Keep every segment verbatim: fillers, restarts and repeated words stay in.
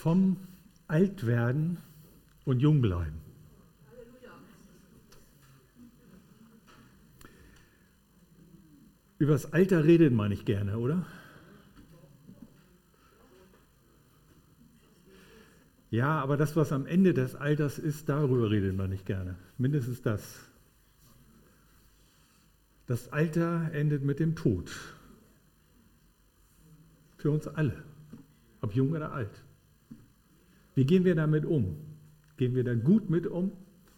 vom Altwerden und Jungbleiben. Über das Alter redet man nicht gerne, oder? Ja, aber das, was am Ende des Alters ist, darüber redet man nicht gerne. Mindestens das. Das Alter endet mit dem Tod. Für uns alle, ob jung oder alt. Wie gehen wir damit um? Gehen wir da gut mit um?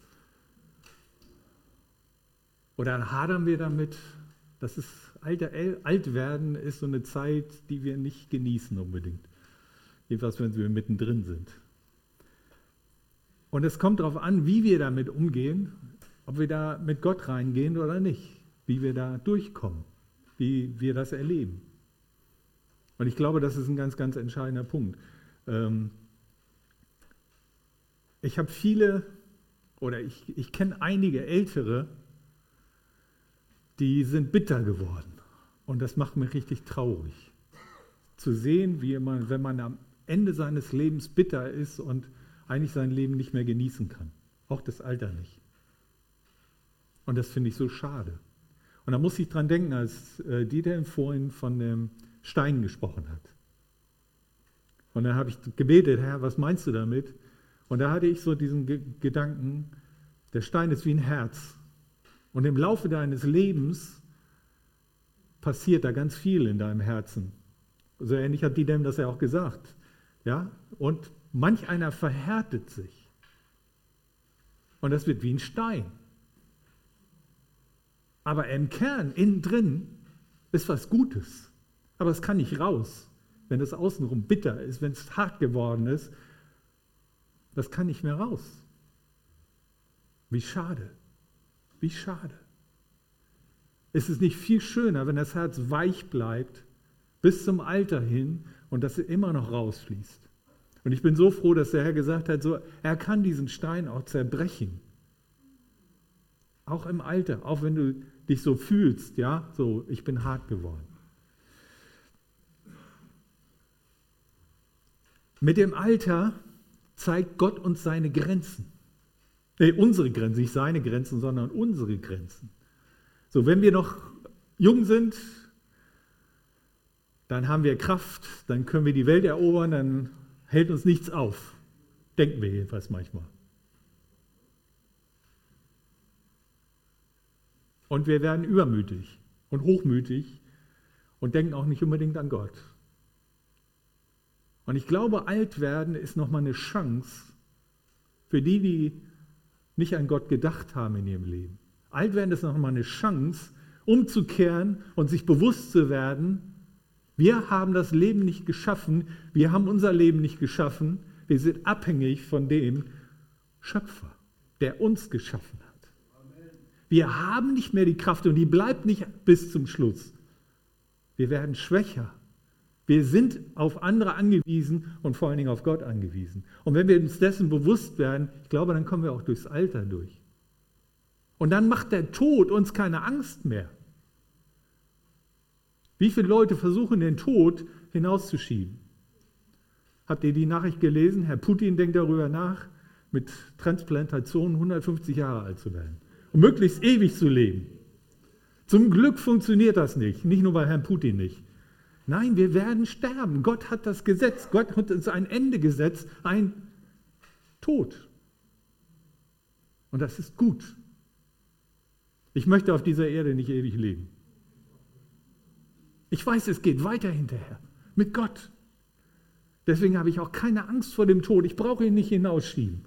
Oder hadern wir damit? Das ist Alter, Altwerden ist so eine Zeit, die wir nicht genießen unbedingt. Jedenfalls, wenn wir mittendrin sind. Und es kommt darauf an, wie wir damit umgehen, ob wir da mit Gott reingehen oder nicht, wie wir da durchkommen, wie wir das erleben. Und ich glaube, das ist ein ganz, ganz entscheidender Punkt. Ähm, ich habe viele, oder ich, ich kenne einige Ältere, die sind bitter geworden. Und das macht mich richtig traurig. Zu sehen, wie man, wenn man am Ende seines Lebens bitter ist und eigentlich sein Leben nicht mehr genießen kann. Auch das Alter nicht. Und das finde ich so schade. Und da muss ich dran denken, als äh, Dieter vorhin von dem Stein gesprochen hat. Und dann habe ich gebetet, Herr, was meinst du damit? Und da hatte ich so diesen Ge- Gedanken, der Stein ist wie ein Herz. Und im Laufe deines Lebens passiert da ganz viel in deinem Herzen. So ähnlich hat Dieter das ja auch gesagt. Ja? Und manch einer verhärtet sich. Und das wird wie ein Stein. Aber im Kern, innen drin, ist was Gutes. Aber es kann nicht raus, wenn es außenrum bitter ist, wenn es hart geworden ist. Das kann nicht mehr raus. Wie schade. Wie schade. Ist es nicht viel schöner, wenn das Herz weich bleibt, bis zum Alter hin und dass es immer noch rausfließt? Und ich bin so froh, dass der Herr gesagt hat, so, er kann diesen Stein auch zerbrechen. Auch im Alter, auch wenn du dich so fühlst, ja, so, ich bin hart geworden. Mit dem Alter zeigt Gott uns seine Grenzen. Nee, unsere Grenzen, nicht seine Grenzen, sondern unsere Grenzen. So, wenn wir noch jung sind, dann haben wir Kraft, dann können wir die Welt erobern, dann hält uns nichts auf. Denken wir jedenfalls manchmal. Und wir werden übermütig und hochmütig und denken auch nicht unbedingt an Gott. Und ich glaube, alt werden ist nochmal eine Chance für die, die nicht an Gott gedacht haben in ihrem Leben. Alt werden ist nochmal eine Chance, umzukehren und sich bewusst zu werden, wir haben das Leben nicht geschaffen, wir haben unser Leben nicht geschaffen, wir sind abhängig von dem Schöpfer, der uns geschaffen hat. Amen. Wir haben nicht mehr die Kraft und die bleibt nicht bis zum Schluss. Wir werden schwächer. Wir sind auf andere angewiesen und vor allen Dingen auf Gott angewiesen. Und wenn wir uns dessen bewusst werden, ich glaube, dann kommen wir auch durchs Alter durch. Und dann macht der Tod uns keine Angst mehr. Wie viele Leute versuchen, den Tod hinauszuschieben? Habt ihr die Nachricht gelesen? Herr Putin denkt darüber nach, mit Transplantation hundertfünfzig Jahre alt zu werden und möglichst ewig zu leben. Zum Glück funktioniert das nicht, nicht nur bei Herrn Putin nicht. Nein, wir werden sterben. Gott hat das gesetzt. Gott hat uns ein Ende gesetzt, ein Tod. Und das ist gut. Ich möchte auf dieser Erde nicht ewig leben. Ich weiß, es geht weiter hinterher mit Gott. Deswegen habe ich auch keine Angst vor dem Tod. Ich brauche ihn nicht hinausschieben.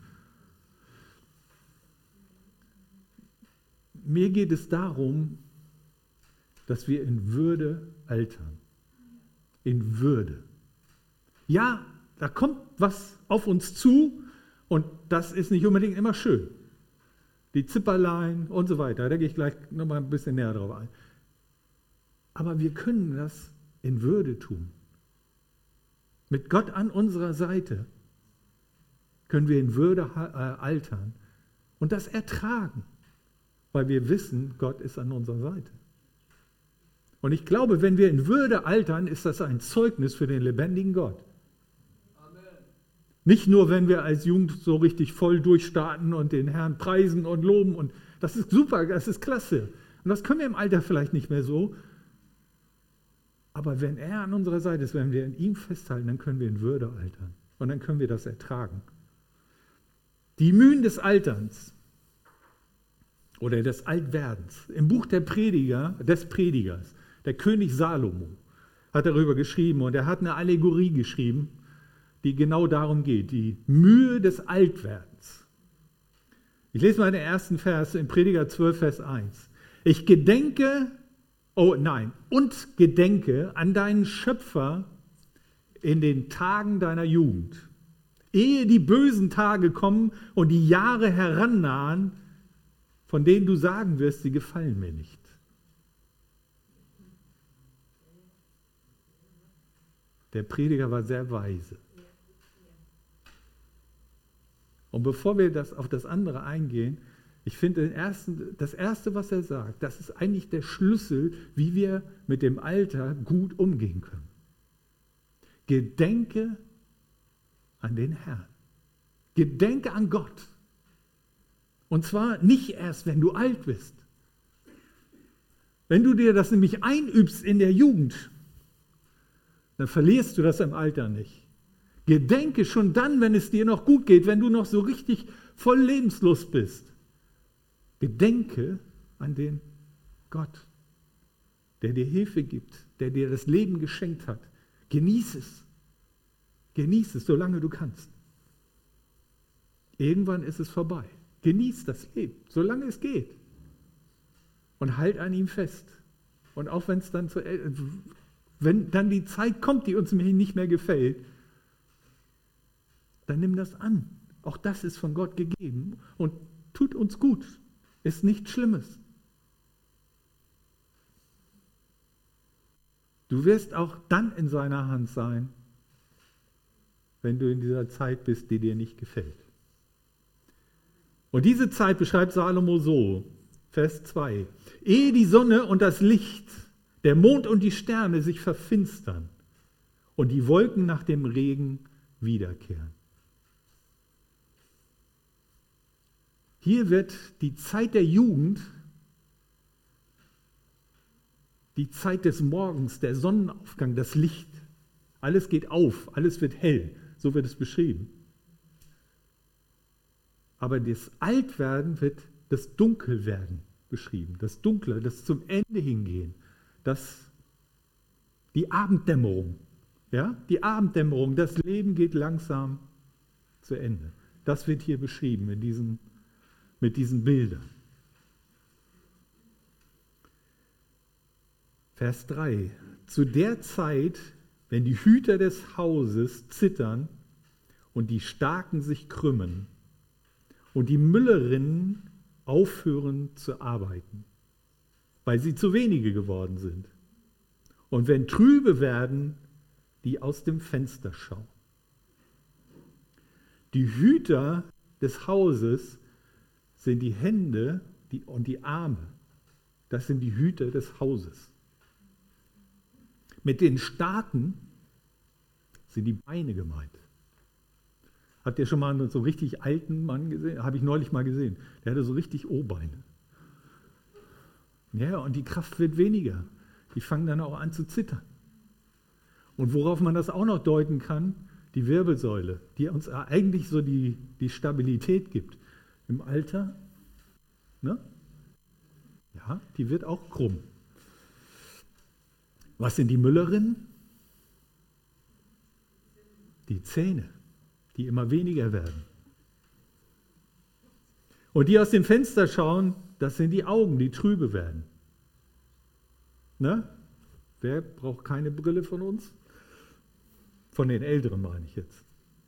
Mir geht es darum, dass wir in Würde altern. In Würde. Ja, da kommt was auf uns zu und das ist nicht unbedingt immer schön. Die Zipperlein und so weiter, da gehe ich gleich nochmal ein bisschen näher drauf ein. Aber wir können das in Würde tun. Mit Gott an unserer Seite können wir in Würde altern und das ertragen, weil wir wissen, Gott ist an unserer Seite. Und ich glaube, wenn wir in Würde altern, ist das ein Zeugnis für den lebendigen Gott. Amen. Nicht nur, wenn wir als Jugend so richtig voll durchstarten und den Herrn preisen und loben. Und das ist super, das ist klasse. Und das können wir im Alter vielleicht nicht mehr so. Aber wenn er an unserer Seite ist, wenn wir in ihm festhalten, dann können wir in Würde altern. Und dann können wir das ertragen. Die Mühen des Alterns oder des Altwerdens. Im Buch der Prediger, des Predigers, der König Salomo hat darüber geschrieben und er hat eine Allegorie geschrieben, die genau darum geht, die Mühe des Altwerdens. Ich lese mal den ersten Vers in Prediger zwölf, Vers eins. Ich gedenke, oh nein, und gedenke an deinen Schöpfer in den Tagen deiner Jugend, ehe die bösen Tage kommen und die Jahre herannahen, von denen du sagen wirst, sie gefallen mir nicht. Der Prediger war sehr weise. Und bevor wir das auf das andere eingehen, ich finde den ersten, das Erste, was er sagt, das ist eigentlich der Schlüssel, wie wir mit dem Alter gut umgehen können. Gedenke an den Herrn. Gedenke an Gott. Und zwar nicht erst, wenn du alt bist. Wenn du dir das nämlich einübst in der Jugend, dann verlierst du das im Alter nicht. Gedenke schon dann, wenn es dir noch gut geht, wenn du noch so richtig voll Lebenslust bist. Gedenke an den Gott, der dir Hilfe gibt, der dir das Leben geschenkt hat. Genieß es. Genieß es, solange du kannst. Irgendwann ist es vorbei. Genieß das Leben, solange es geht. Und halt an ihm fest. Und auch wenn es dann zu, wenn dann die Zeit kommt, die uns nicht mehr gefällt, dann nimm das an. Auch das ist von Gott gegeben und tut uns gut. Ist nichts Schlimmes. Du wirst auch dann in seiner Hand sein, wenn du in dieser Zeit bist, die dir nicht gefällt. Und diese Zeit beschreibt Salomo so, Vers zwei. Ehe die Sonne und das Licht, der Mond und die Sterne sich verfinstern und die Wolken nach dem Regen wiederkehren. Hier wird die Zeit der Jugend, die Zeit des Morgens, der Sonnenaufgang, das Licht, alles geht auf, alles wird hell, so wird es beschrieben. Aber das Altwerden wird das Dunkelwerden beschrieben, das Dunkle, das zum Ende hingehen, das, die Abenddämmerung, ja, die Abenddämmerung, das Leben geht langsam zu Ende. Das wird hier beschrieben in diesen mit diesen Bildern. Vers drei. Zu der Zeit, wenn die Hüter des Hauses zittern und die Starken sich krümmen und die Müllerinnen aufhören zu arbeiten, weil sie zu wenige geworden sind. Und wenn trübe werden, die aus dem Fenster schauen. Die Hüter des Hauses sind die Hände die, und die Arme. Das sind die Hüter des Hauses. Mit den Starken sind die Beine gemeint. Habt ihr schon mal einen so richtig alten Mann gesehen? Habe ich neulich mal gesehen. Der hatte so richtig O-Beine. Ja, und die Kraft wird weniger. Die fangen dann auch an zu zittern. Und worauf man das auch noch deuten kann, die Wirbelsäule, die uns eigentlich so die, die Stabilität gibt. Im Alter, ne? Ja, die wird auch krumm. Was sind die Müllerinnen? Die Zähne, die immer weniger werden. Und die aus dem Fenster schauen, das sind die Augen, die trübe werden. Ne? Wer braucht keine Brille von uns? Von den Älteren meine ich jetzt.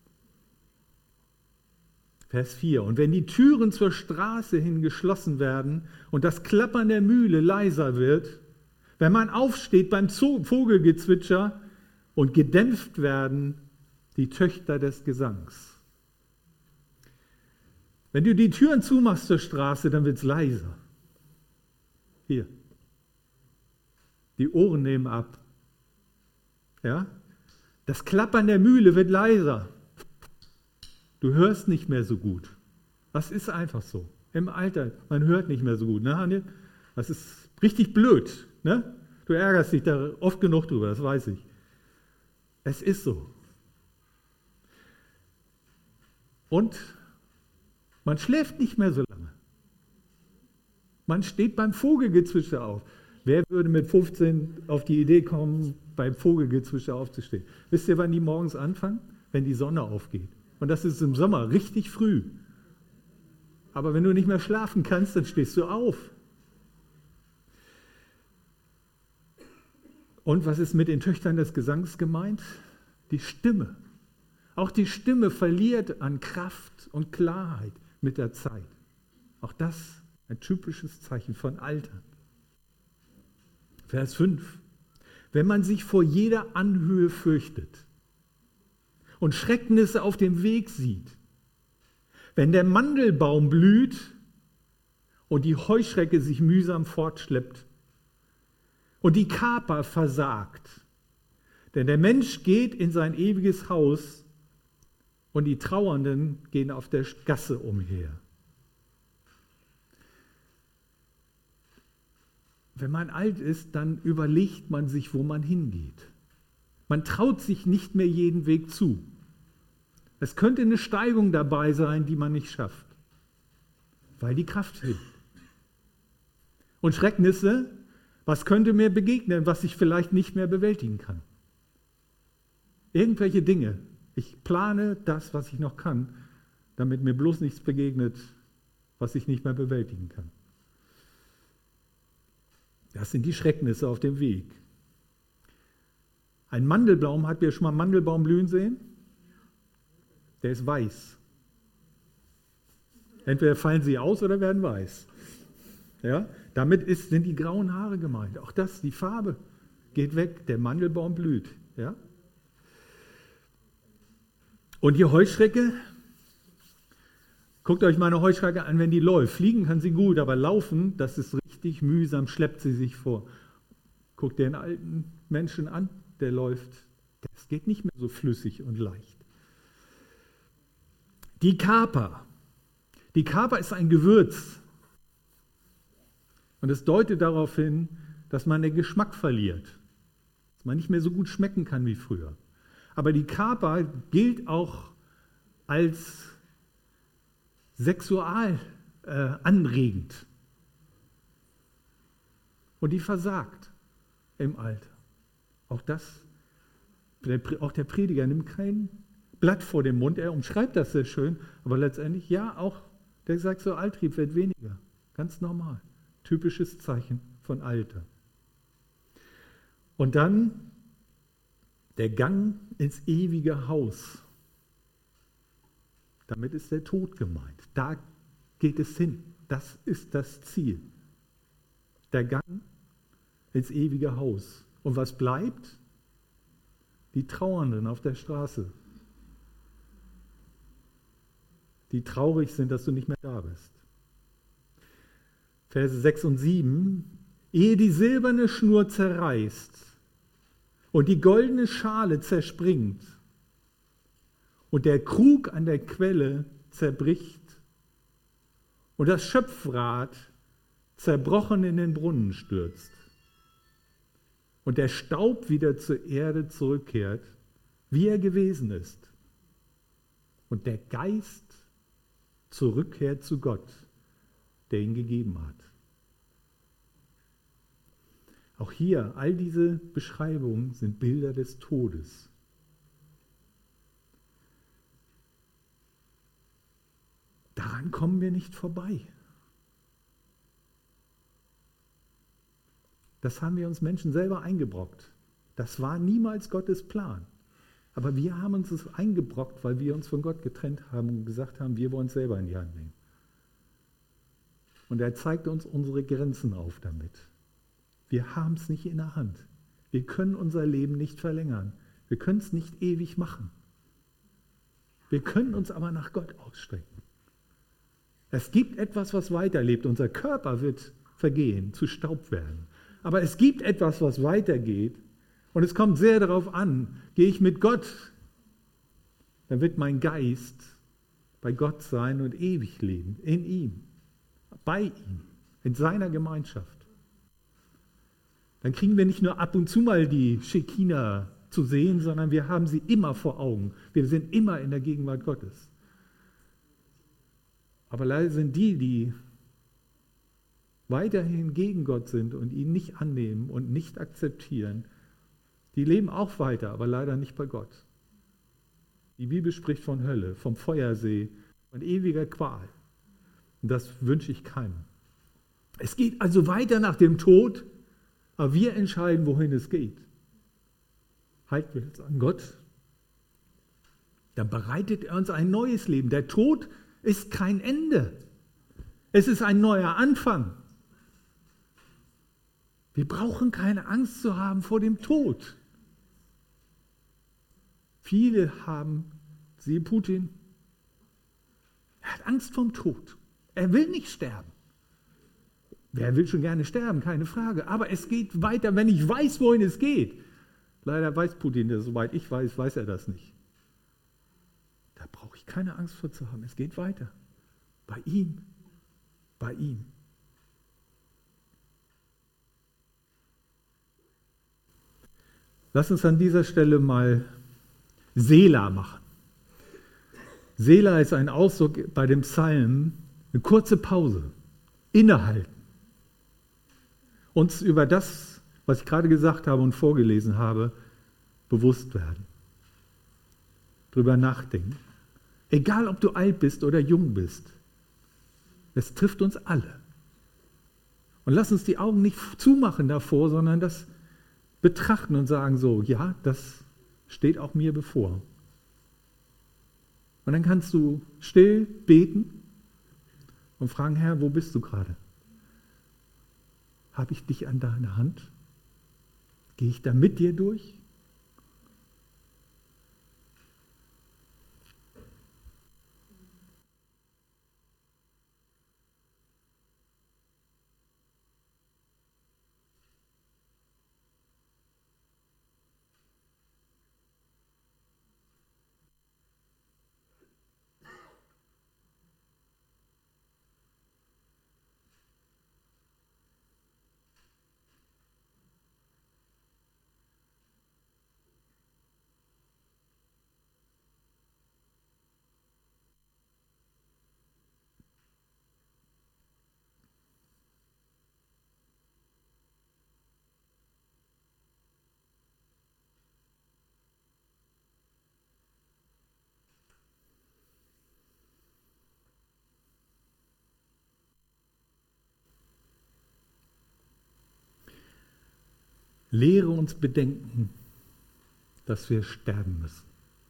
Vers vier. Und wenn die Türen zur Straße hin geschlossen werden und das Klappern der Mühle leiser wird, wenn man aufsteht beim Vogelgezwitscher und gedämpft werden die Töchter des Gesangs. Wenn du die Türen zumachst zur Straße, dann wird es leiser. Hier. Die Ohren nehmen ab. Ja? Das Klappern der Mühle wird leiser. Du hörst nicht mehr so gut. Das ist einfach so. Im Alter, man hört nicht mehr so gut. Ne, Hanne? Das ist richtig blöd. Ne? Du ärgerst dich da oft genug drüber, das weiß ich. Es ist so. Und man schläft nicht mehr so lange. Man steht beim Vogelgezwitscher auf. Wer würde mit fünfzehn auf die Idee kommen, beim Vogelgezwitscher aufzustehen? Wisst ihr, wann die morgens anfangen? Wenn die Sonne aufgeht. Und das ist im Sommer richtig früh. Aber wenn du nicht mehr schlafen kannst, dann stehst du auf. Und was ist mit den Töchtern des Gesangs gemeint? Die Stimme. Auch die Stimme verliert an Kraft und Klarheit mit der Zeit. Auch das ein typisches Zeichen von Alter. Vers fünf. Wenn man sich vor jeder Anhöhe fürchtet und Schrecknisse auf dem Weg sieht, wenn der Mandelbaum blüht und die Heuschrecke sich mühsam fortschleppt und die Kaper versagt, denn der Mensch geht in sein ewiges Haus und die Trauernden gehen auf der Gasse umher. Wenn man alt ist, dann überlegt man sich, wo man hingeht. Man traut sich nicht mehr jeden Weg zu. Es könnte eine Steigung dabei sein, die man nicht schafft, weil die Kraft fehlt. Und Schrecknisse, was könnte mir begegnen, was ich vielleicht nicht mehr bewältigen kann? Irgendwelche Dinge. Ich plane das, was ich noch kann, damit mir bloß nichts begegnet, was ich nicht mehr bewältigen kann. Das sind die Schrecknisse auf dem Weg. Ein Mandelbaum, habt ihr schon mal Mandelbaum blühen sehen? Der ist weiß. Entweder fallen sie aus oder werden weiß. Ja? Damit ist, sind die grauen Haare gemeint. Auch das, die Farbe geht weg. Der Mandelbaum blüht. Ja? Und die Heuschrecke, guckt euch mal eine Heuschrecke an, wenn die läuft. Fliegen kann sie gut, aber laufen, das ist richtig mühsam, schleppt sie sich vor. Guckt den alten Menschen an, der läuft. Das geht nicht mehr so flüssig und leicht. Die Kaper. Die Kaper ist ein Gewürz. Und es deutet darauf hin, dass man den Geschmack verliert. Dass man nicht mehr so gut schmecken kann wie früher. Aber die Kaper gilt auch als sexual äh, anregend. Und die versagt im Alter. Auch das, der, auch der Prediger nimmt kein Blatt vor den Mund, er umschreibt das sehr schön, aber letztendlich, ja, auch der Sexualtrieb wird weniger. Ganz normal. Typisches Zeichen von Alter. Und dann der Gang ins ewige Haus. Damit ist der Tod gemeint. Da geht es hin. Das ist das Ziel. Der Gang ins ewige Haus. Und was bleibt? Die Trauernden auf der Straße. Die traurig sind, dass du nicht mehr da bist. Verse sechs und sieben. Ehe die silberne Schnur zerreißt und die goldene Schale zerspringt und der Krug an der Quelle zerbricht und das Schöpfrad zerbrochen in den Brunnen stürzt und der Staub wieder zur Erde zurückkehrt, wie er gewesen ist und der Geist zurückkehrt zu Gott, der ihn gegeben hat. Auch hier, all diese Beschreibungen sind Bilder des Todes. Daran kommen wir nicht vorbei. Das haben wir uns Menschen selber eingebrockt. Das war niemals Gottes Plan. Aber wir haben uns das eingebrockt, weil wir uns von Gott getrennt haben und gesagt haben, wir wollen es selber in die Hand nehmen. Und er zeigt uns unsere Grenzen auf damit. Wir haben es nicht in der Hand. Wir können unser Leben nicht verlängern. Wir können es nicht ewig machen. Wir können uns aber nach Gott ausstrecken. Es gibt etwas, was weiterlebt. Unser Körper wird vergehen, zu Staub werden. Aber es gibt etwas, was weitergeht. Und es kommt sehr darauf an, gehe ich mit Gott, dann wird mein Geist bei Gott sein und ewig leben, in ihm, bei ihm, in seiner Gemeinschaft. Dann kriegen wir nicht nur ab und zu mal die Schekina zu sehen, sondern wir haben sie immer vor Augen. Wir sind immer in der Gegenwart Gottes. Aber leider sind die, die weiterhin gegen Gott sind und ihn nicht annehmen und nicht akzeptieren, die leben auch weiter, aber leider nicht bei Gott. Die Bibel spricht von Hölle, vom Feuersee, von ewiger Qual. Und das wünsche ich keinem. Es geht also weiter nach dem Tod, aber wir entscheiden, wohin es geht. Halten wir uns an Gott, dann bereitet er uns ein neues Leben. Der Tod ist kein Ende. Es ist ein neuer Anfang. Wir brauchen keine Angst zu haben vor dem Tod. Viele haben, siehe Putin, er hat Angst vorm Tod. Er will nicht sterben. Wer will schon gerne sterben, keine Frage. Aber es geht weiter, wenn ich weiß, wohin es geht. Leider weiß Putin das, soweit ich weiß, weiß er das nicht. Da brauche ich keine Angst vor zu haben. Es geht weiter. Bei ihm. Bei ihm. Lass uns an dieser Stelle mal Sela machen. Sela ist ein Ausdruck bei dem Psalm, eine kurze Pause, innehalten, uns über das, was ich gerade gesagt habe und vorgelesen habe, bewusst werden, drüber nachdenken. Egal, ob du alt bist oder jung bist, es trifft uns alle. Und lass uns die Augen nicht zumachen davor, sondern das betrachten und sagen so, ja, das steht auch mir bevor. Und dann kannst du still beten und fragen, Herr, wo bist du gerade? Habe ich dich an deiner Hand? Gehe ich da mit dir durch? Lehre uns bedenken, dass wir sterben müssen.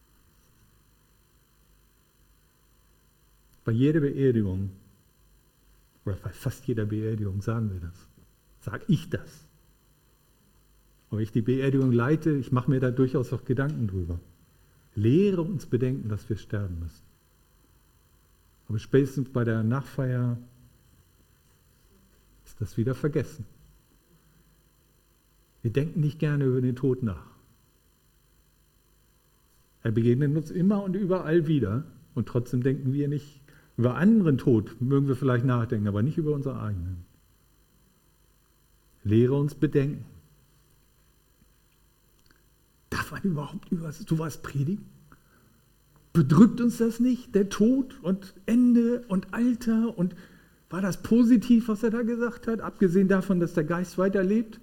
Bei jeder Beerdigung, oder bei fast jeder Beerdigung sagen wir das, sage ich das. Und wenn ich die Beerdigung leite, ich mache mir da durchaus auch Gedanken drüber. Lehre uns bedenken, dass wir sterben müssen. Aber spätestens bei der Nachfeier ist das wieder vergessen. Wir denken nicht gerne über den Tod nach. Er begegnet uns immer und überall wieder und trotzdem denken wir nicht über anderen Tod, mögen wir vielleicht nachdenken, aber nicht über unseren eigenen. Lehre uns bedenken. Darf man überhaupt über sowas predigen? Bedrückt uns das nicht, der Tod und Ende und Alter? Und war das positiv, was er da gesagt hat, abgesehen davon, dass der Geist weiterlebt?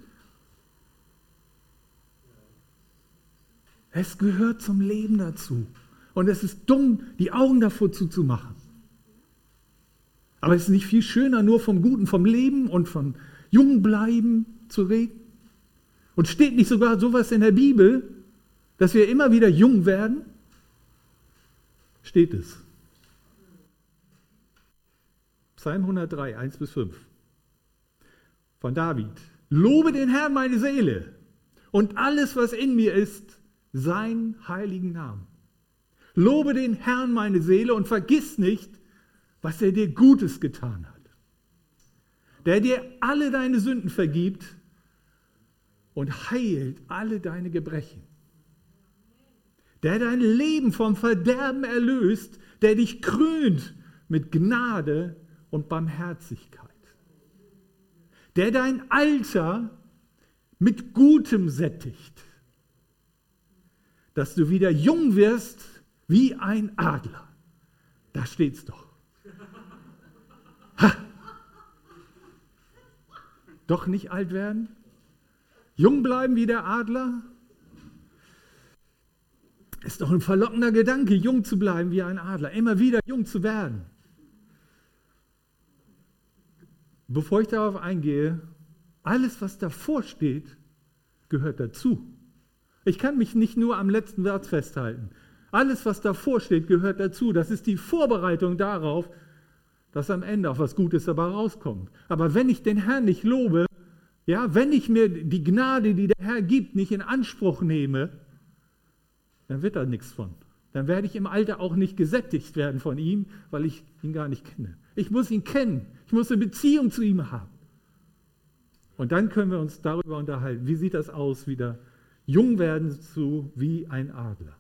Es gehört zum Leben dazu. Und es ist dumm, die Augen davor zuzumachen. Aber es ist nicht viel schöner, nur vom Guten, vom Leben und von Jungbleiben zu reden? Und steht nicht sogar sowas in der Bibel, dass wir immer wieder jung werden? Steht es. Psalm hundertdrei, eins bis fünf. Von David. Lobe den Herrn, meine Seele, und alles, was in mir ist, seinen heiligen Namen. Lobe den Herrn, meine Seele, und vergiss nicht, was er dir Gutes getan hat. Der dir alle deine Sünden vergibt und heilt alle deine Gebrechen. Der dein Leben vom Verderben erlöst, der dich krönt mit Gnade und Barmherzigkeit, der dein Alter mit Gutem sättigt, dass du wieder jung wirst wie ein Adler. Da steht's doch. Ha! Doch nicht alt werden? Jung bleiben wie der Adler? Ist doch ein verlockender Gedanke, jung zu bleiben wie ein Adler, immer wieder jung zu werden. Bevor ich darauf eingehe, alles, was davor steht, gehört dazu. Ich kann mich nicht nur am letzten Satz festhalten. Alles, was davor steht, gehört dazu. Das ist die Vorbereitung darauf, dass am Ende auch was Gutes dabei rauskommt. Aber wenn ich den Herrn nicht lobe, ja, wenn ich mir die Gnade, die der Herr gibt, nicht in Anspruch nehme, dann wird da nichts von. Dann werde ich im Alter auch nicht gesättigt werden von ihm, weil ich ihn gar nicht kenne. Ich muss ihn kennen. Ich muss eine Beziehung zu ihm haben. Und dann können wir uns darüber unterhalten. Wie sieht das aus, wieder jung werden zu wie ein Adler?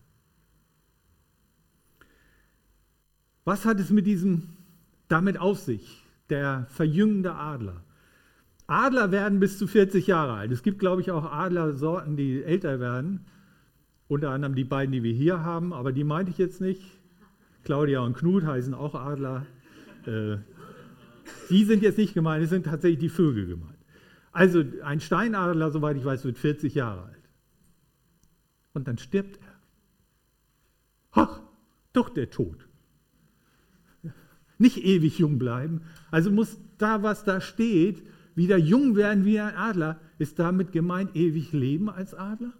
Was hat es mit diesem damit auf sich, der verjüngende Adler? Adler werden bis zu vierzig Jahre alt. Es gibt, glaube ich, auch Adlersorten, die älter werden. Unter anderem die beiden, die wir hier haben, aber die meinte ich jetzt nicht. Claudia und Knut heißen auch Adler. Äh, die sind jetzt nicht gemeint, es sind tatsächlich die Vögel gemeint. Also ein Steinadler, soweit ich weiß, wird vierzig Jahre alt. Und dann stirbt er. Ach, doch der Tod. Nicht ewig jung bleiben. Also muss da, was da steht, wieder jung werden wie ein Adler. Ist damit gemeint, ewig leben als Adler?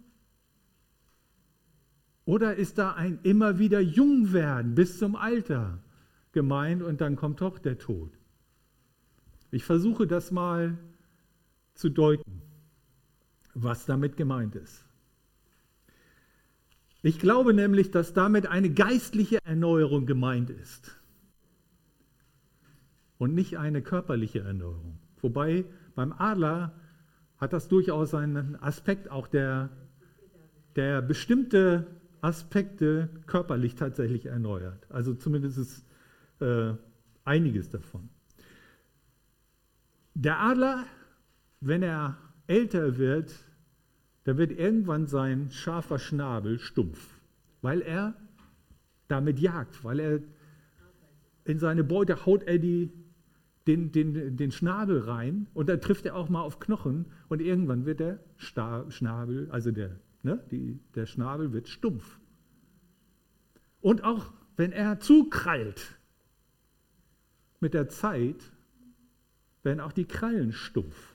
Oder ist da ein immer wieder jung werden bis zum Alter gemeint und dann kommt doch der Tod? Ich versuche das mal zu deuten, was damit gemeint ist. Ich glaube nämlich, dass damit eine geistliche Erneuerung gemeint ist und nicht eine körperliche Erneuerung. Wobei beim Adler hat das durchaus einen Aspekt, auch der, der bestimmte Aspekte körperlich tatsächlich erneuert. Also zumindest ist äh, einiges davon. Der Adler, wenn er älter wird, dann wird irgendwann sein scharfer Schnabel stumpf, weil er damit jagt, weil er in seine Beute haut er die, den, den, den Schnabel rein und dann trifft er auch mal auf Knochen und irgendwann wird der Sta- Schnabel, also der Ne? Die, der Schnabel wird stumpf. Und auch wenn er zukrallt, mit der Zeit werden auch die Krallen stumpf.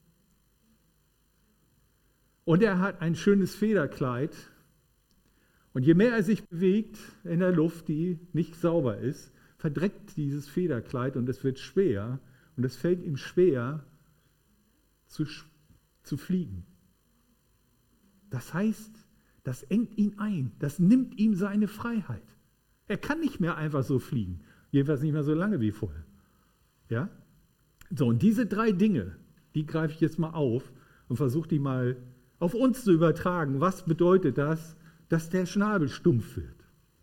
Und er hat ein schönes Federkleid. Und je mehr er sich bewegt in der Luft, die nicht sauber ist, verdreckt dieses Federkleid und es wird schwer. Und es fällt ihm schwer zu, zu fliegen. Das heißt, das engt ihn ein, das nimmt ihm seine Freiheit. Er kann nicht mehr einfach so fliegen, jedenfalls nicht mehr so lange wie vorher. Ja? So, und diese drei Dinge, die greife ich jetzt mal auf und versuche die mal auf uns zu übertragen. Was bedeutet das, dass der Schnabel stumpf wird?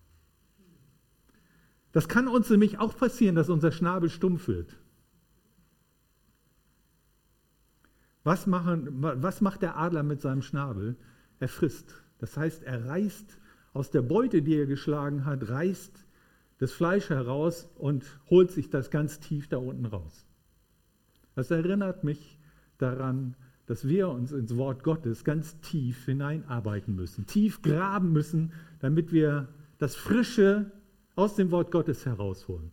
Das kann uns nämlich auch passieren, dass unser Schnabel stumpf wird. Was, machen, was macht der Adler mit seinem Schnabel? Er frisst. Das heißt, er reißt aus der Beute, die er geschlagen hat, reißt das Fleisch heraus und holt sich das ganz tief da unten raus. Das erinnert mich daran, dass wir uns ins Wort Gottes ganz tief hineinarbeiten müssen, tief graben müssen, damit wir das Frische aus dem Wort Gottes herausholen.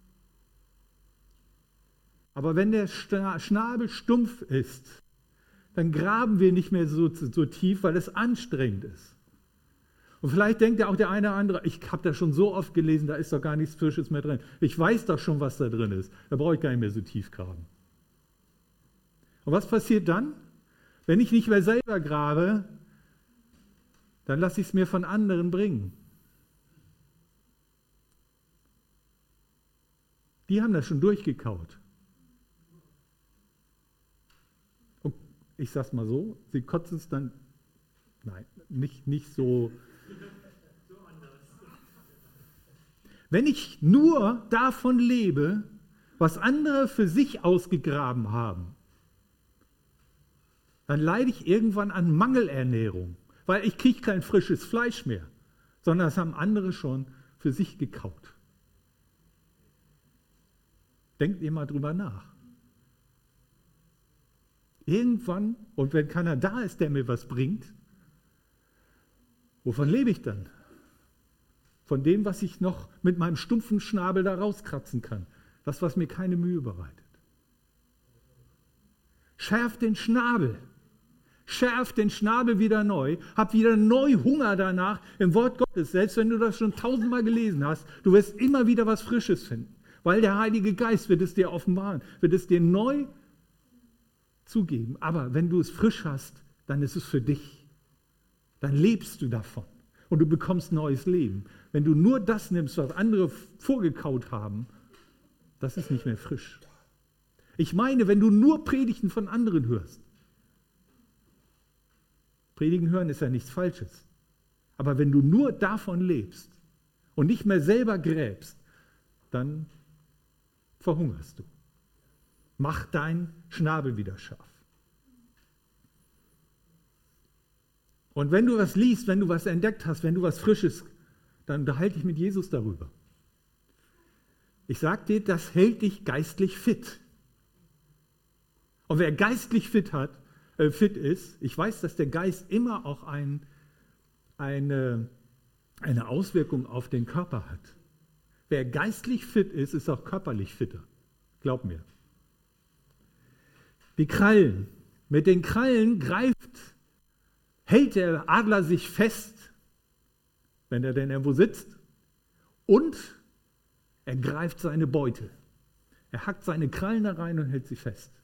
Aber wenn der Schnabel stumpf ist, dann graben wir nicht mehr so, so tief, weil es anstrengend ist. Und vielleicht denkt ja auch der eine oder andere, ich habe das schon so oft gelesen, da ist doch gar nichts Frisches mehr drin. Ich weiß doch schon, was da drin ist. Da brauche ich gar nicht mehr so tief graben. Und was passiert dann? Wenn ich nicht mehr selber grabe, dann lasse ich es mir von anderen bringen. Die haben das schon durchgekaut. Und ich sage es mal so, sie kotzen es dann, nein, nicht, nicht so. Wenn ich nur davon lebe, was andere für sich ausgegraben haben, dann leide ich irgendwann an Mangelernährung, weil ich kriege kein frisches Fleisch mehr, sondern das haben andere schon für sich gekaut. Denkt ihr mal drüber nach. Irgendwann, und wenn keiner da ist, der mir was bringt, wovon lebe ich dann? Von dem, was ich noch mit meinem stumpfen Schnabel da rauskratzen kann. Das, was mir keine Mühe bereitet. Schärf den Schnabel. Schärf den Schnabel wieder neu. Hab wieder neu Hunger danach im Wort Gottes. Selbst wenn du das schon tausendmal gelesen hast, du wirst immer wieder was Frisches finden. Weil der Heilige Geist wird es dir offenbaren, wird es dir neu zugeben. Aber wenn du es frisch hast, dann ist es für dich. Dann lebst du davon und du bekommst neues Leben. Wenn du nur das nimmst, was andere vorgekaut haben, das ist nicht mehr frisch. Ich meine, wenn du nur Predigten von anderen hörst. Predigen hören ist ja nichts Falsches. Aber wenn du nur davon lebst und nicht mehr selber gräbst, dann verhungerst du. Mach deinen Schnabel wieder scharf. Und wenn du was liest, wenn du was entdeckt hast, wenn du was Frisches, dann unterhalte dich mit Jesus darüber. Ich sage dir, das hält dich geistlich fit. Und wer geistlich fit, hat, äh, fit ist, ich weiß, dass der Geist immer auch ein, eine, eine Auswirkung auf den Körper hat. Wer geistlich fit ist, ist auch körperlich fitter. Glaub mir. Die Krallen. Mit den Krallen greift, hält der Adler sich fest, wenn er denn irgendwo sitzt, und er greift seine Beute. Er hackt seine Krallen da rein und hält sie fest.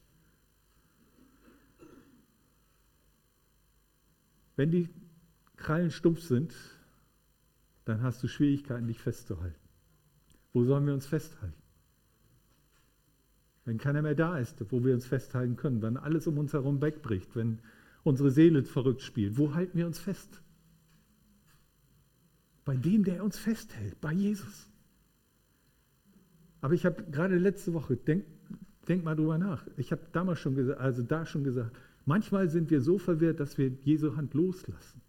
Wenn die Krallen stumpf sind, dann hast du Schwierigkeiten, dich festzuhalten. Wo sollen wir uns festhalten? Wenn keiner mehr da ist, wo wir uns festhalten können, wenn alles um uns herum wegbricht, wenn unsere Seele verrückt spielt, wo halten wir uns fest? Bei dem, der uns festhält, bei Jesus. Aber ich habe gerade letzte Woche, denk, denk mal drüber nach, ich habe damals schon gesagt, also da schon gesagt, manchmal sind wir so verwirrt, dass wir Jesu Hand loslassen.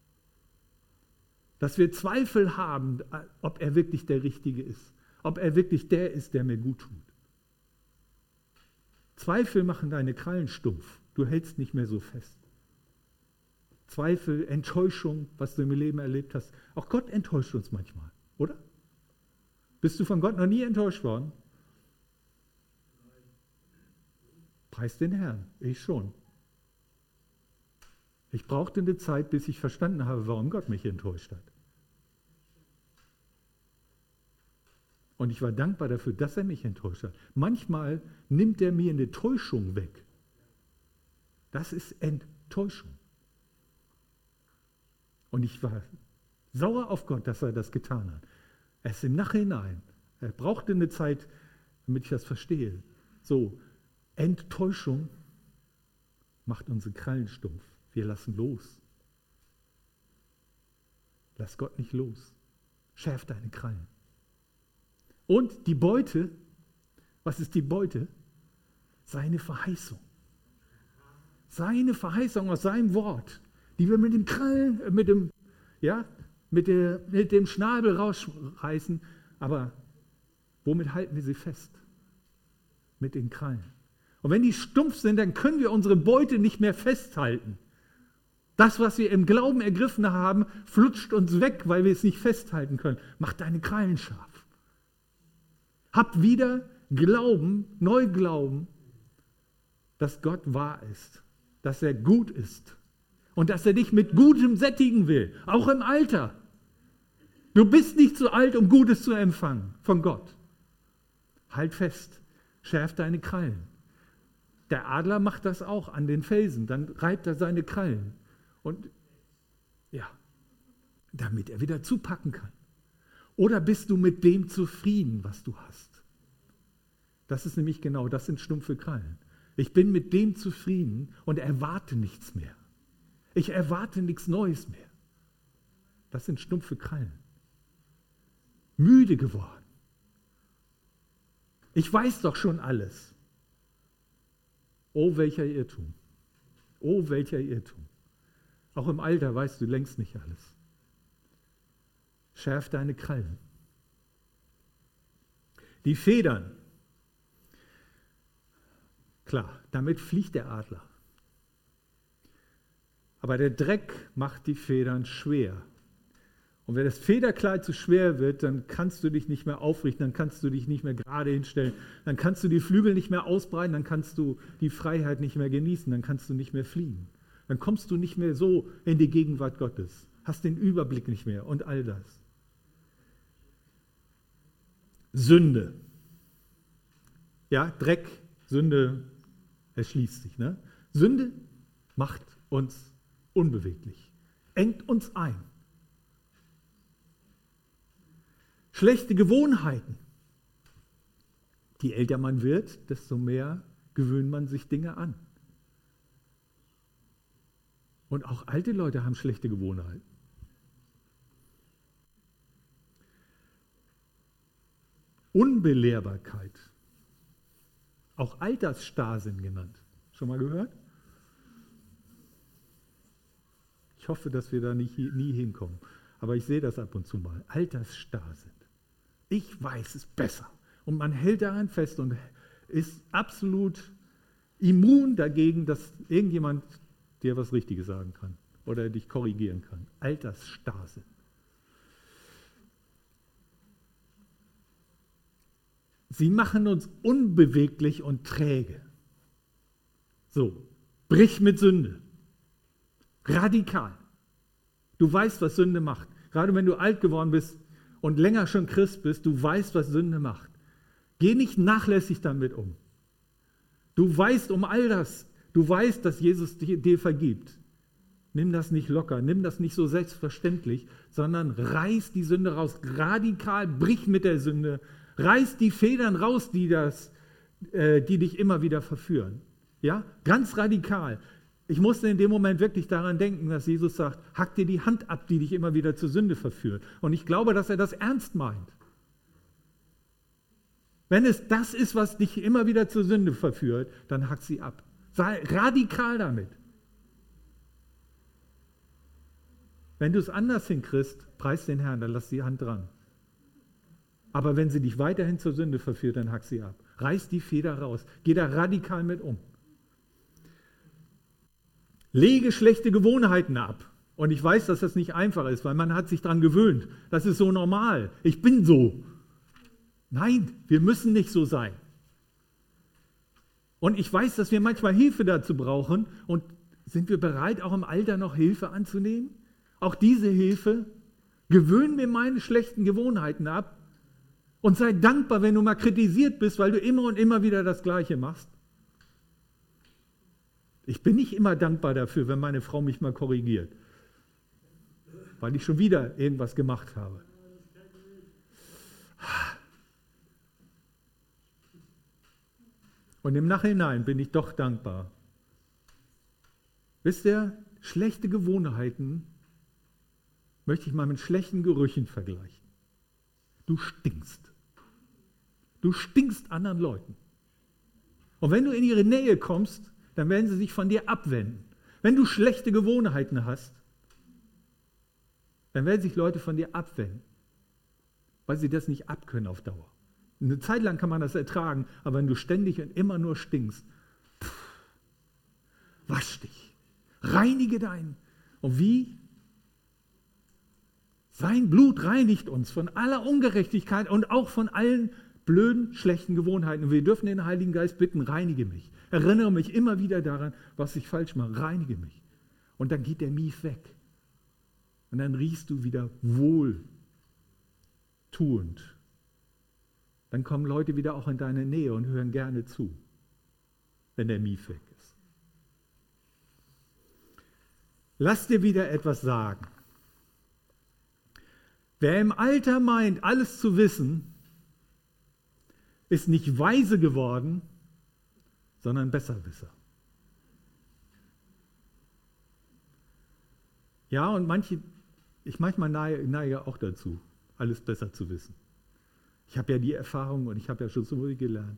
Dass wir Zweifel haben, ob er wirklich der Richtige ist, ob er wirklich der ist, der mir gut tut. Zweifel machen deine Krallen stumpf, du hältst nicht mehr so fest. Zweifel, Enttäuschung, was du im Leben erlebt hast, auch Gott enttäuscht uns manchmal, oder? Bist du von Gott noch nie enttäuscht worden? Preis den Herrn, ich schon. Ich brauchte eine Zeit, bis ich verstanden habe, warum Gott mich enttäuscht hat. Und ich war dankbar dafür, dass er mich enttäuscht hat. Manchmal nimmt er mir eine Täuschung weg. Das ist Enttäuschung. Und ich war sauer auf Gott, dass er das getan hat. Erst im Nachhinein. Er brauchte eine Zeit, damit ich das verstehe. So, Enttäuschung macht unsere Krallen stumpf. Wir lassen los. Lass Gott nicht los. Schärf deine Krallen. Und die Beute, was ist die Beute? Seine Verheißung. Seine Verheißung aus seinem Wort, die wir mit dem Krallen, mit dem, ja, mit, der, mit dem Schnabel rausreißen. Aber womit halten wir sie fest? Mit den Krallen. Und wenn die stumpf sind, dann können wir unsere Beute nicht mehr festhalten. Das, was wir im Glauben ergriffen haben, flutscht uns weg, weil wir es nicht festhalten können. Mach deine Krallen scharf. Hab wieder Glauben, neu Glauben, dass Gott wahr ist, dass er gut ist und dass er dich mit Gutem sättigen will, auch im Alter. Du bist nicht zu alt, um Gutes zu empfangen von Gott. Halt fest, schärf deine Krallen. Der Adler macht das auch an den Felsen, dann reibt er seine Krallen. Und ja, damit er wieder zupacken kann. Oder bist du mit dem zufrieden, was du hast? Das ist nämlich genau, das sind stumpfe Krallen. Ich bin mit dem zufrieden und erwarte nichts mehr. Ich erwarte nichts Neues mehr. Das sind stumpfe Krallen. müde geworden. Ich weiß doch schon alles. Oh, welcher Irrtum. Oh, welcher Irrtum. Auch im Alter weißt du längst nicht alles. Schärf deine Krallen. Die Federn. Klar, damit fliegt der Adler. Aber der Dreck macht die Federn schwer. Und wenn das Federkleid zu schwer wird, dann kannst du dich nicht mehr aufrichten, dann kannst du dich nicht mehr gerade hinstellen, dann kannst du die Flügel nicht mehr ausbreiten, dann kannst du die Freiheit nicht mehr genießen, dann kannst du nicht mehr fliegen. Dann kommst du nicht mehr so in die Gegenwart Gottes, hast den Überblick nicht mehr und all das. Sünde. Ja, Dreck, Sünde erschließt sich. Ne? Sünde macht uns unbeweglich, engt uns ein. Schlechte Gewohnheiten. Je älter man wird, desto mehr gewöhnt man sich Dinge an. Und auch alte Leute haben schlechte Gewohnheiten. Unbelehrbarkeit. Auch Altersstarrsinn genannt. Schon mal gehört? Ich hoffe, dass wir da nicht, nie hinkommen. Aber ich sehe das ab und zu mal. Altersstarrsinn. Ich weiß es besser. Und man hält daran fest und ist absolut immun dagegen, dass irgendjemand dir was Richtiges sagen kann oder dich korrigieren kann. Altersstarrsinn. Sie machen uns unbeweglich und träge. So, brich mit Sünde. Radikal. Du weißt, was Sünde macht. Gerade wenn du alt geworden bist und länger schon Christ bist, du weißt, was Sünde macht. Geh nicht nachlässig damit um. Du weißt um all das. Du weißt, dass Jesus dir, dir vergibt. Nimm das nicht locker, nimm das nicht so selbstverständlich, sondern reiß die Sünde raus. Radikal, brich mit der Sünde. Reiß die Federn raus, die, das, äh, die dich immer wieder verführen. Ja, ganz radikal. Ich musste in dem Moment wirklich daran denken, dass Jesus sagt, hack dir die Hand ab, die dich immer wieder zur Sünde verführt. Und ich glaube, dass er das ernst meint. Wenn es das ist, was dich immer wieder zur Sünde verführt, dann hack sie ab. Sei radikal damit. Wenn du es anders hinkriegst, preis den Herrn, dann lass die Hand dran. Aber wenn sie dich weiterhin zur Sünde verführt, dann hack sie ab. Reiß die Feder raus. Geh da radikal mit um. Lege schlechte Gewohnheiten ab. Und ich weiß, dass das nicht einfach ist, weil man hat sich daran gewöhnt. Das ist so normal. Ich bin so. Nein, wir müssen nicht so sein. Und ich weiß, dass wir manchmal Hilfe dazu brauchen. Und sind wir bereit, auch im Alter noch Hilfe anzunehmen? Auch diese Hilfe. Gewöhn mir meine schlechten Gewohnheiten ab. Und sei dankbar, wenn du mal kritisiert bist, weil du immer und immer wieder das Gleiche machst. Ich bin nicht immer dankbar dafür, wenn meine Frau mich mal korrigiert, weil ich schon wieder irgendwas gemacht habe. Und im Nachhinein bin ich doch dankbar. Wisst ihr, schlechte Gewohnheiten möchte ich mal mit schlechten Gerüchen vergleichen. Du stinkst. Du stinkst anderen Leuten. Und wenn du in ihre Nähe kommst, dann werden sie sich von dir abwenden. Wenn du schlechte Gewohnheiten hast, dann werden sich Leute von dir abwenden, weil sie das nicht abkönnen auf Dauer. Eine Zeit lang kann man das ertragen, aber wenn du ständig und immer nur stinkst, pff, wasch dich, reinige deinen. Und wie? Sein Blut reinigt uns von aller Ungerechtigkeit und auch von allen blöden, schlechten Gewohnheiten. Und wir dürfen den Heiligen Geist bitten, reinige mich. Erinnere mich immer wieder daran, was ich falsch mache. Reinige mich. Und dann geht der Mief weg. Und dann riechst du wieder wohltuend. Dann kommen Leute wieder auch in deine Nähe und hören gerne zu, wenn der Mief weg ist. Lass dir wieder etwas sagen. Wer im Alter meint, alles zu wissen, ist nicht weise geworden, sondern Besserwisser. Ja, und manche, ich manchmal neige, neige auch dazu, alles besser zu wissen. Ich habe ja die Erfahrung und ich habe ja schon so viel gelernt.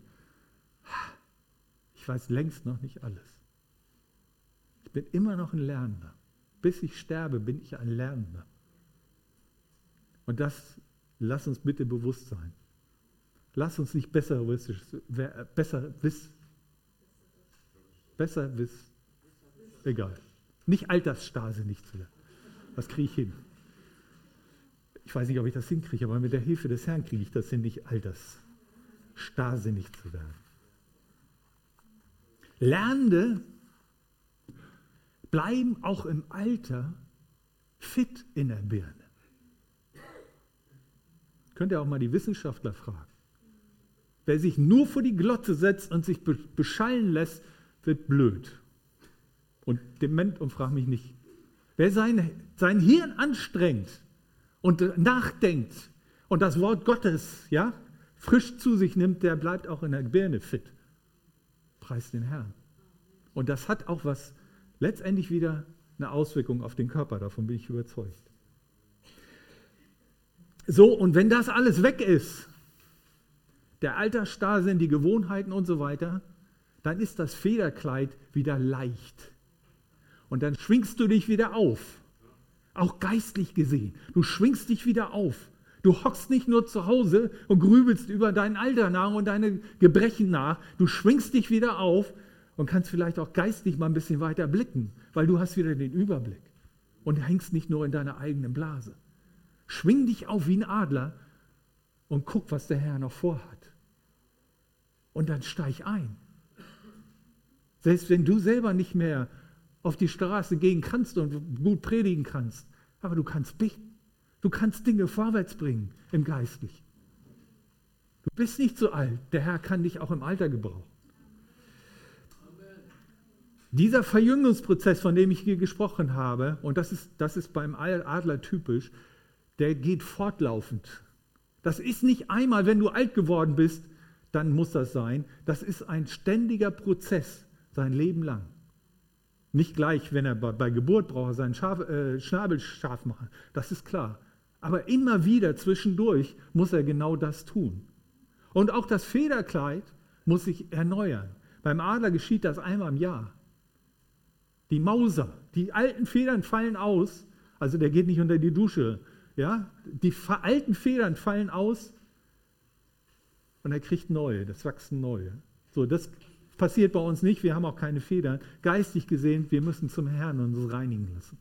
Ich weiß längst noch nicht alles. Ich bin immer noch ein Lernender. Bis ich sterbe, bin ich ein Lernender. Und das, lass uns bitte bewusst sein. Lass uns nicht besser wissen, besser wissen, besser wissen, egal. Nicht altersstarrsinnig zu werden. Das kriege ich hin. Ich weiß nicht, ob ich das hinkriege, aber mit der Hilfe des Herrn kriege ich das hin, nicht altersstarrsinnig zu werden. Lernende bleiben auch im Alter fit in der Birne. Könnt ihr auch mal die Wissenschaftler fragen. Wer sich nur vor die Glotze setzt und sich beschallen lässt, wird blöd. Und dement und frag mich nicht. Wer sein, sein Hirn anstrengt und nachdenkt und das Wort Gottes ja, frisch zu sich nimmt, der bleibt auch in der Birne fit. Preis den Herrn. Und das hat auch was, letztendlich wieder eine Auswirkung auf den Körper, davon bin ich überzeugt. So, und wenn das alles weg ist, der Altersstarrsinn, die Gewohnheiten und so weiter, dann ist das Federkleid wieder leicht. Und dann schwingst du dich wieder auf. Auch geistlich gesehen. Du schwingst dich wieder auf. Du hockst nicht nur zu Hause und grübelst über dein Alter nach und deine Gebrechen nach. Du schwingst dich wieder auf und kannst vielleicht auch geistlich mal ein bisschen weiter blicken, weil du hast wieder den Überblick und hängst nicht nur in deiner eigenen Blase. Schwing dich auf wie ein Adler und guck, was der Herr noch vorhat. Und dann steig ein. Selbst wenn du selber nicht mehr auf die Straße gehen kannst und gut predigen kannst, aber du kannst beten. Du kannst Dinge vorwärts bringen im Geistlichen. Du bist nicht so alt. Der Herr kann dich auch im Alter gebrauchen. Amen. Dieser Verjüngungsprozess, von dem ich hier gesprochen habe, und das ist, das ist beim Adler typisch, der geht fortlaufend. Das ist nicht einmal, wenn du alt geworden bist, dann muss das sein. Das ist ein ständiger Prozess, sein Leben lang. Nicht gleich, wenn er bei, bei Geburt braucht, er seinen Schaf, äh, Schnabel scharf machen. Das ist klar. Aber immer wieder zwischendurch muss er genau das tun. Und auch das Federkleid muss sich erneuern. Beim Adler geschieht das einmal im Jahr. Die Mauser, die alten Federn fallen aus. Also der geht nicht unter die Dusche. Ja? Die alten Federn fallen aus und er kriegt neue. Das wachsen neue. So, das passiert bei uns nicht. Wir haben auch keine Federn. Geistig gesehen, wir müssen zum Herrn uns reinigen lassen.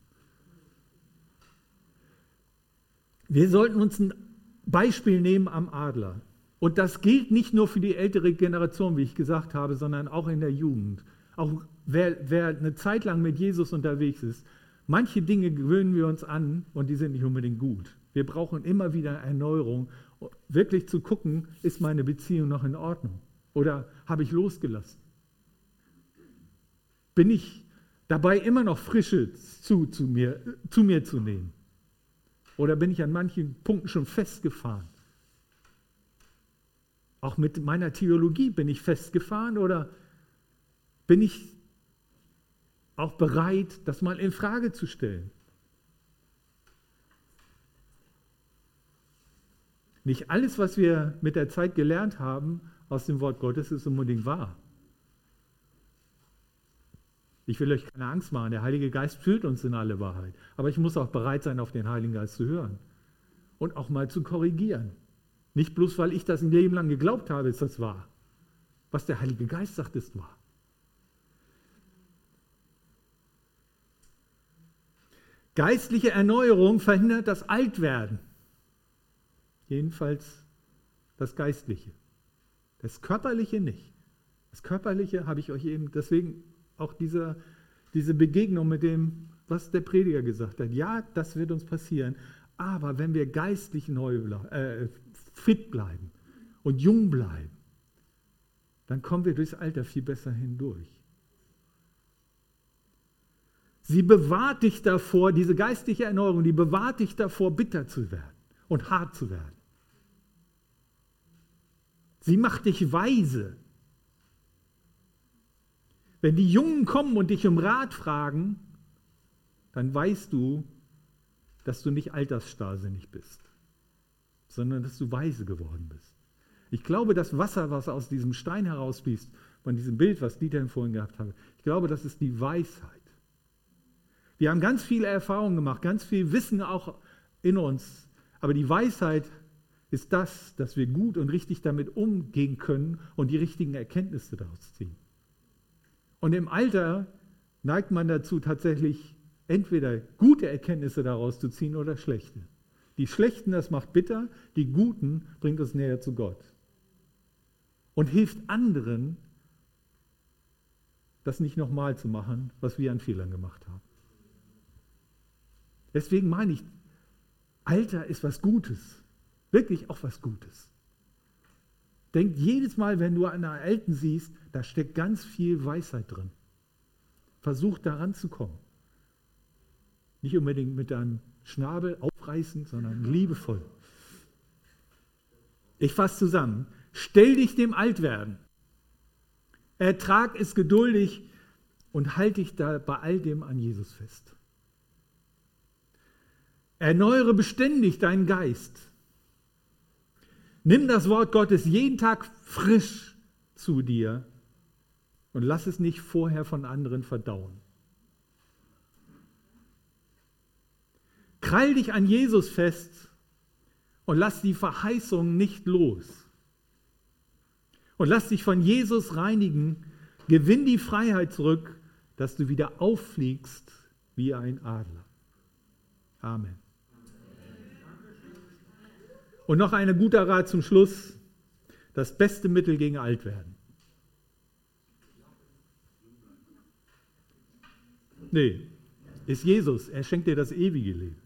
Wir sollten uns ein Beispiel nehmen am Adler. Und das gilt nicht nur für die ältere Generation, wie ich gesagt habe, sondern auch in der Jugend. Auch wer, wer eine Zeit lang mit Jesus unterwegs ist, manche Dinge gewöhnen wir uns an und die sind nicht unbedingt gut. Wir brauchen immer wieder Erneuerung, wirklich zu gucken, ist meine Beziehung noch in Ordnung? Oder habe ich losgelassen? Bin ich dabei, immer noch Frische zu, zu, mir, zu mir zu nehmen? Oder bin ich an manchen Punkten schon festgefahren? Auch mit meiner Theologie bin ich festgefahren oder bin ich auch bereit, das mal in Frage zu stellen? Nicht alles, was wir mit der Zeit gelernt haben aus dem Wort Gottes, ist unbedingt wahr. Ich will euch keine Angst machen, der Heilige Geist führt uns in alle Wahrheit. Aber ich muss auch bereit sein, auf den Heiligen Geist zu hören und auch mal zu korrigieren. Nicht bloß, weil ich das ein Leben lang geglaubt habe, ist das wahr. Was der Heilige Geist sagt, ist wahr. Geistliche Erneuerung verhindert das Altwerden. Jedenfalls das Geistliche. Das Körperliche nicht. Das Körperliche habe ich euch eben, deswegen auch diese, diese Begegnung mit dem, was der Prediger gesagt hat. Ja, das wird uns passieren, aber wenn wir geistlich neu äh, fit bleiben und jung bleiben, dann kommen wir durchs Alter viel besser hindurch. Sie bewahrt dich davor, diese geistliche Erneuerung, die bewahrt dich davor, bitter zu werden und hart zu werden. Sie macht dich weise. Wenn die Jungen kommen und dich um Rat fragen, dann weißt du, dass du nicht altersstarrsinnig bist, sondern dass du weise geworden bist. Ich glaube, das Wasser, was aus diesem Stein herausfließt, von diesem Bild, was Dieter vorhin gehabt hat, ich glaube, das ist die Weisheit. Wir haben ganz viele Erfahrungen gemacht, ganz viel Wissen auch in uns, aber die Weisheit ist das, dass wir gut und richtig damit umgehen können und die richtigen Erkenntnisse daraus ziehen. Und im Alter neigt man dazu, tatsächlich entweder gute Erkenntnisse daraus zu ziehen oder schlechte. Die schlechten, das macht bitter, die guten bringt uns näher zu Gott. Und hilft anderen, das nicht nochmal zu machen, was wir an Fehlern gemacht haben. Deswegen meine ich, Alter ist was Gutes. Wirklich auch was Gutes. Denk jedes Mal, wenn du einen Alten siehst, da steckt ganz viel Weisheit drin. Versuch daran zu kommen. Nicht unbedingt mit deinem Schnabel aufreißen, sondern liebevoll. Ich fasse zusammen. Stell dich dem Altwerden. Ertrag es geduldig und halte dich da bei all dem an Jesus fest. Erneuere beständig deinen Geist. Nimm das Wort Gottes jeden Tag frisch zu dir und lass es nicht vorher von anderen verdauen. Krall dich an Jesus fest und lass die Verheißung nicht los. Und lass dich von Jesus reinigen. Gewinn die Freiheit zurück, dass du wieder auffliegst wie ein Adler. Amen. Und noch ein guter Rat zum Schluss. Das beste Mittel gegen Altwerden. Nee, ist Jesus. Er schenkt dir das ewige Leben.